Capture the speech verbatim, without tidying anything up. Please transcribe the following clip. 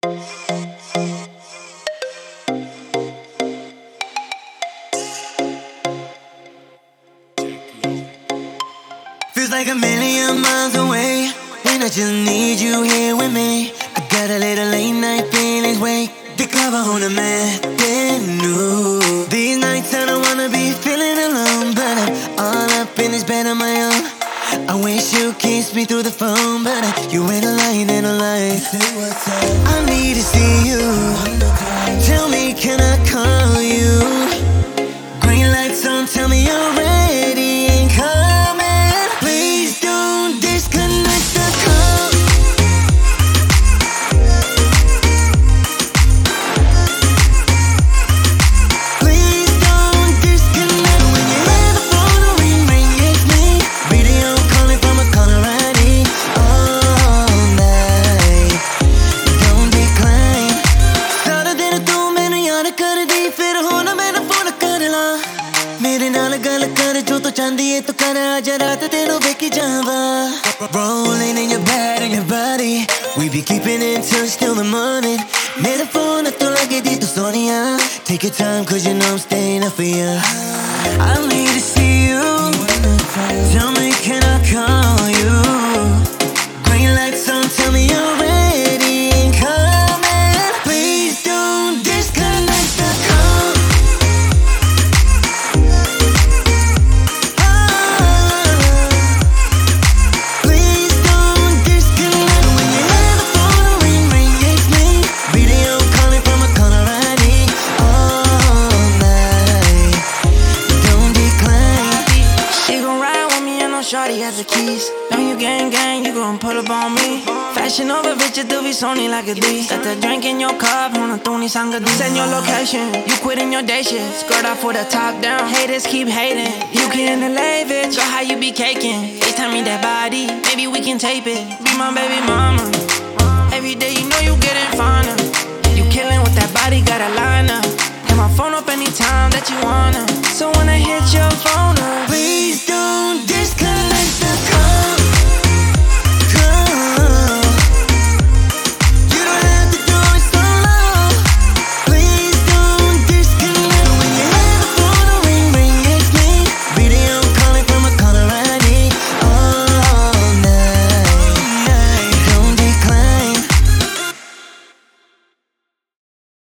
Feels like a million miles away, and I just need you here with me. I got a little late night feelings, wake the cover on a mat, then new. These nights I don't wanna be feeling alone, but I'm all up in this bed on my own. I wish you kissed me through the phone, but you ain't a lie, ain't a lie. I need to see you. Tell me, can I call you? Green lights on, tell me you're ready and coming. Please don't disconnect the call. Please don't disconnect. When you hear the phone ring, ring, it's me. Video calling from a caller I D all night. Don't decline. Started in a two minute यार कर दी फिर होना मैंने phone कर ला मेरे नाल गल कर जो तो चांदी है तो कर आज रात तेनों वेखी जावा. Rolling in your bed and your body, we be keeping in touch till the morning. मेरा फोन तो लगे दी तू Sonia. Take your time cause you know I'm staying up for you. I need to see you. Tell me, can I call you? Green lights on, tell me you're ready and coming. Please don't disconnect the call. Please don't disconnect. When you hear the phone ring, ring, it's me. Video calling from a caller I D all night. Don't decline. She gon' ride with me and no shorty has the keys. Know you gang gang, you gon' pull up on me. Fashion over bitches, do be Sony like a D. Got the drink in your cup, on a Tony Sanga D. Send your location, you quitting your day shift. Skirt off with a top down, haters keep hating. You can delay it, show how you be caking. FaceTime me that body, maybe we can tape it. Be my baby mama. Every day you know you getting finer. You killing with that body, got a line up. Hit my phone up anytime that you wanna. So when I hit your phone up, Please